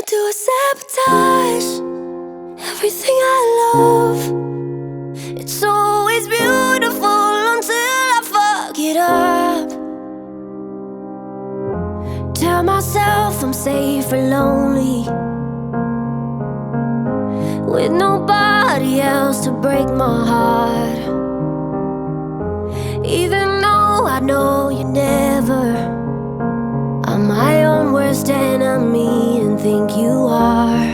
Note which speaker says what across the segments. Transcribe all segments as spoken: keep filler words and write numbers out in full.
Speaker 1: do I sabotage everything I love? It's always beautiful until I fuck it up. Tell myself I'm safe or lonely, with nobody else to break my heart. Even though I know you never, I'm my own worst enemy and think you are.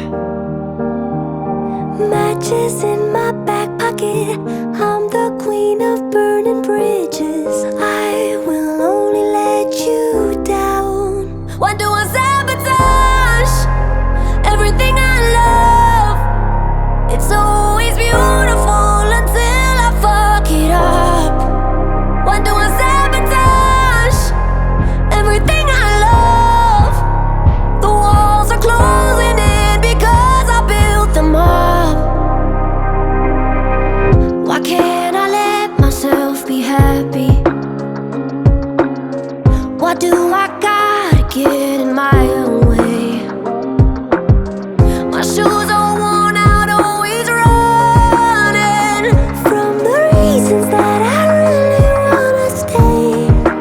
Speaker 1: Matches in my back pocket, I'm the queen of burning bridges. I will only let you down. Why do I sabotage everything I love? It's always beautiful until I fuck it up. Why do I sabotage everything I love? The walls are closing in because I built them up. Why can't I let myself be happy? Why do I gotta get in my own way? My shoes are worn out, always running from the reasons that I really wanna stay.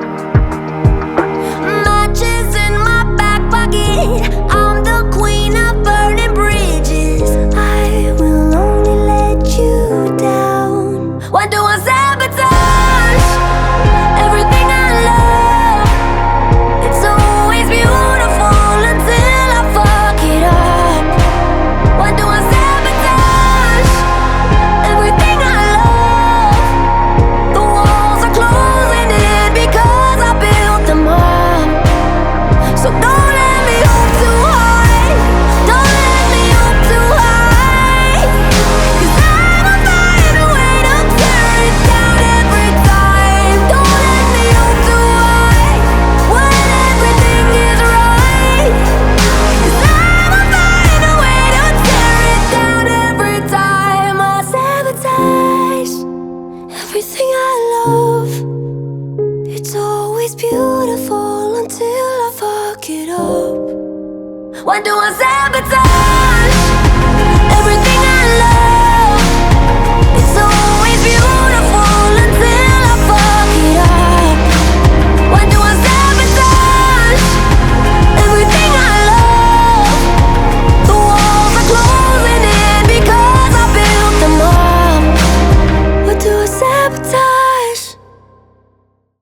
Speaker 1: Matches in my back pocket, I'm the queen of burning bridges. I will only let you down. Why do I sabotage everything I love? It's always beautiful until I fuck it up. Why do I sabotage everything I love? The walls are closing in because I built them up. So don't let me hope too high. Don't let me hope too high. 'Cause I'ma find a way to tear it down every time. Don't let me hope too high when everything is right. 'Cause I'ma find a way to tear it down every time. I sabotage everything I love. It's always beautiful until I fuck it up. Why do I sabotage